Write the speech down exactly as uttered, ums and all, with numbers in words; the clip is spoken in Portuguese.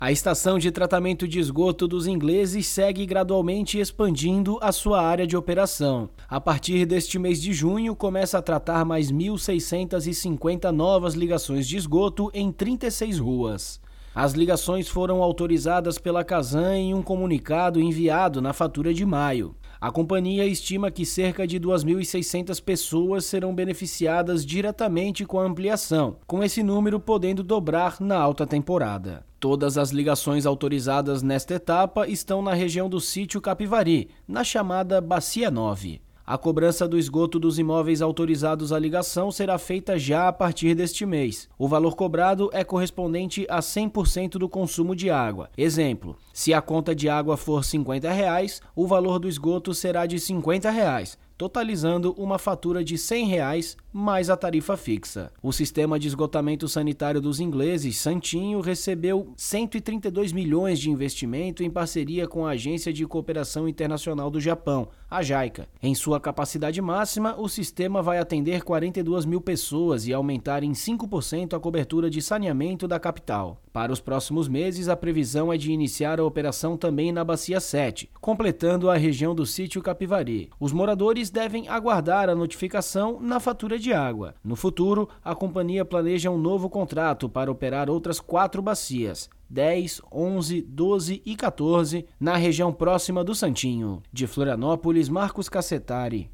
A estação de tratamento de esgoto dos Ingleses segue gradualmente expandindo a sua área de operação. A partir deste mês de junho, começa a tratar mais mil seiscentas e cinquenta novas ligações de esgoto em trinta e seis ruas. As ligações foram autorizadas pela Casan em um comunicado enviado na fatura de maio. A companhia estima que cerca de duas mil e seiscentas pessoas serão beneficiadas diretamente com a ampliação, com esse número podendo dobrar na alta temporada. Todas as ligações autorizadas nesta etapa estão na região do Sítio Capivari, na chamada Bacia nove. A cobrança do esgoto dos imóveis autorizados à ligação será feita já a partir deste mês. O valor cobrado é correspondente a cem por cento do consumo de água. Exemplo, se a conta de água for cinquenta reais, o valor do esgoto será de cinquenta reais, totalizando uma fatura de cem reais mais a tarifa fixa. O sistema de esgotamento sanitário dos ingleses, Santinho, recebeu cento e trinta e dois milhões de investimento em parceria com a Agência de Cooperação Internacional do Japão, a JICA. Em sua capacidade máxima, o sistema vai atender quarenta e duas mil pessoas e aumentar em cinco por cento a cobertura de saneamento da capital. Para os próximos meses, a previsão é de iniciar a operação também na Bacia sete, completando a região do Sítio Capivari. Os moradores devem aguardar a notificação na fatura de água. No futuro, a companhia planeja um novo contrato para operar outras quatro bacias, dez, onze, doze e quatorze, na região próxima do Santinho. De Florianópolis, Marcos Cassetari.